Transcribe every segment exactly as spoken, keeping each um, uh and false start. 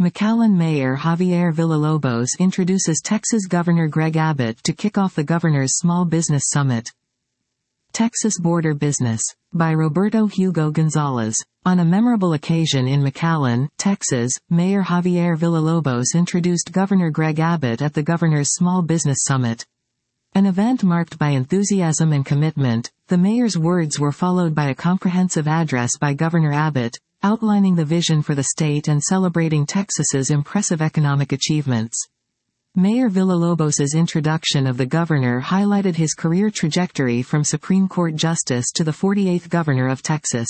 McAllen Mayor Javier Villalobos introduces Texas Governor Greg Abbott to kick off the governor's Small Business Summit. Texas Border Business. By Roberto Hugo Gonzalez. On a memorable occasion in McAllen, Texas, Mayor Javier Villalobos introduced Governor Greg Abbott at the governor's Small Business Summit. An event marked by enthusiasm and commitment, the mayor's words were followed by a comprehensive address by Governor Abbott, outlining the vision for the state and celebrating Texas's impressive economic achievements. Mayor Villalobos's introduction of the governor highlighted his career trajectory from Supreme Court Justice to the forty-eighth Governor of Texas.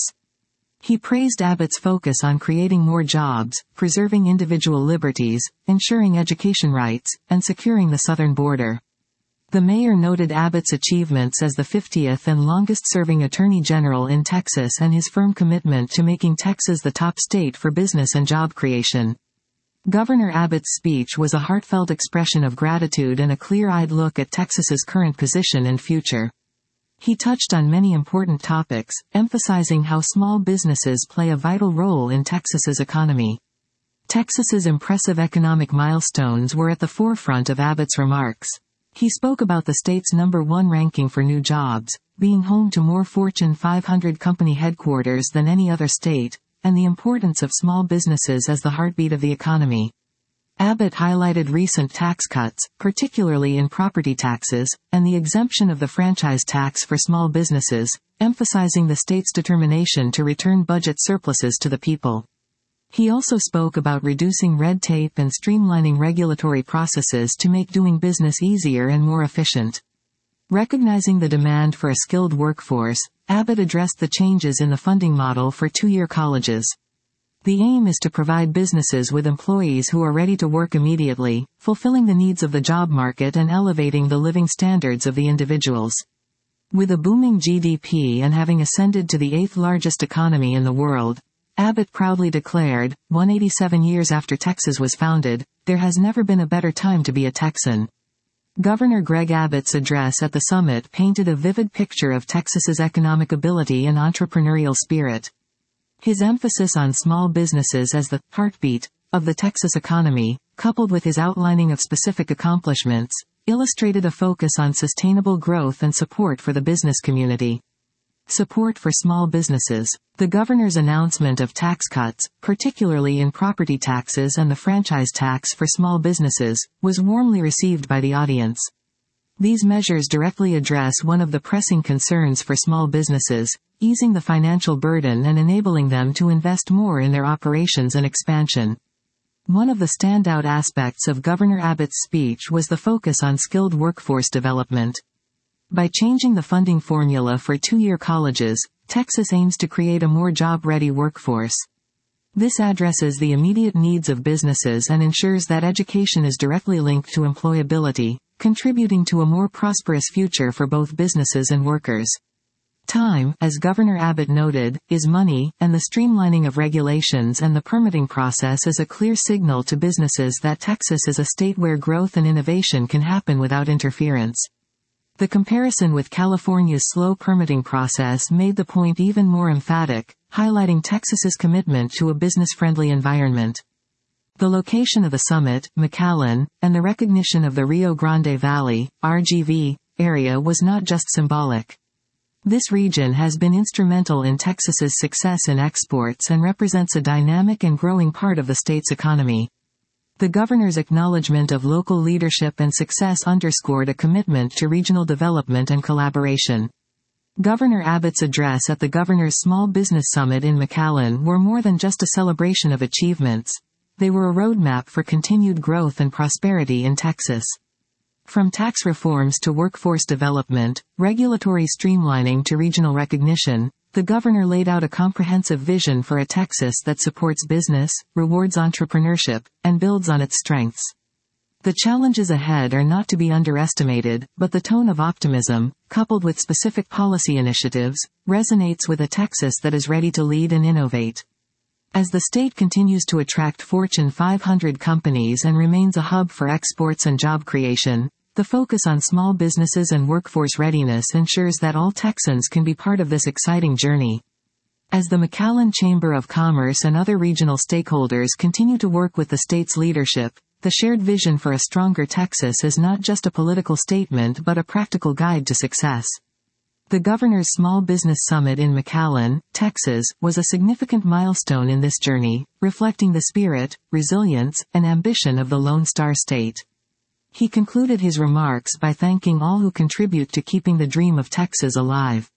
He praised Abbott's focus on creating more jobs, preserving individual liberties, ensuring education rights, and securing the southern border. The mayor noted Abbott's achievements as the fiftieth and longest-serving Attorney General in Texas and his firm commitment to making Texas the top state for business and job creation. Governor Abbott's speech was a heartfelt expression of gratitude and a clear-eyed look at Texas's current position and future. He touched on many important topics, emphasizing how small businesses play a vital role in Texas's economy. Texas's impressive economic milestones were at the forefront of Abbott's remarks. He spoke about the state's number one ranking for new jobs, being home to more Fortune five hundred company headquarters than any other state, and the importance of small businesses as the heartbeat of the economy. Abbott highlighted recent tax cuts, particularly in property taxes, and the exemption of the franchise tax for small businesses, emphasizing the state's determination to return budget surpluses to the people. He also spoke about reducing red tape and streamlining regulatory processes to make doing business easier and more efficient. Recognizing the demand for a skilled workforce, Abbott addressed the changes in the funding model for two-year colleges. The aim is to provide businesses with employees who are ready to work immediately, fulfilling the needs of the job market and elevating the living standards of the individuals. With a booming G D P and having ascended to the eighth largest economy in the world, Abbott proudly declared, one hundred eighty-seven years after Texas was founded, there has never been a better time to be a Texan. Governor Greg Abbott's address at the summit painted a vivid picture of Texas's economic ability and entrepreneurial spirit. His emphasis on small businesses as the heartbeat of the Texas economy, coupled with his outlining of specific accomplishments, illustrated a focus on sustainable growth and support for the business community. Support for small businesses. The governor's announcement of tax cuts, particularly in property taxes and the franchise tax for small businesses, was warmly received by the audience. These measures directly address one of the pressing concerns for small businesses, easing the financial burden and enabling them to invest more in their operations and expansion. One of the standout aspects of Governor Abbott's speech was the focus on skilled workforce development. By changing the funding formula for two-year colleges, Texas aims to create a more job-ready workforce. This addresses the immediate needs of businesses and ensures that education is directly linked to employability, contributing to a more prosperous future for both businesses and workers. Time, as Governor Abbott noted, is money, and the streamlining of regulations and the permitting process is a clear signal to businesses that Texas is a state where growth and innovation can happen without interference. The comparison with California's slow permitting process made the point even more emphatic, highlighting Texas's commitment to a business-friendly environment. The location of the summit, McAllen, and the recognition of the Rio Grande Valley, R G V, area was not just symbolic. This region has been instrumental in Texas's success in exports and represents a dynamic and growing part of the state's economy. The governor's acknowledgement of local leadership and success underscored a commitment to regional development and collaboration. Governor Abbott's address at the Governor's Small Business Summit in McAllen were more than just a celebration of achievements. They were a roadmap for continued growth and prosperity in Texas. From tax reforms to workforce development, regulatory streamlining to regional recognition, the governor laid out a comprehensive vision for a Texas that supports business, rewards entrepreneurship, and builds on its strengths. The challenges ahead are not to be underestimated, but the tone of optimism, coupled with specific policy initiatives, resonates with a Texas that is ready to lead and innovate. As the state continues to attract Fortune five hundred companies and remains a hub for exports and job creation, the focus on small businesses and workforce readiness ensures that all Texans can be part of this exciting journey. As the McAllen Chamber of Commerce and other regional stakeholders continue to work with the state's leadership, the shared vision for a stronger Texas is not just a political statement but a practical guide to success. The Governor's Small Business Summit in McAllen, Texas, was a significant milestone in this journey, reflecting the spirit, resilience, and ambition of the Lone Star State. He concluded his remarks by thanking all who contribute to keeping the dream of Texas alive.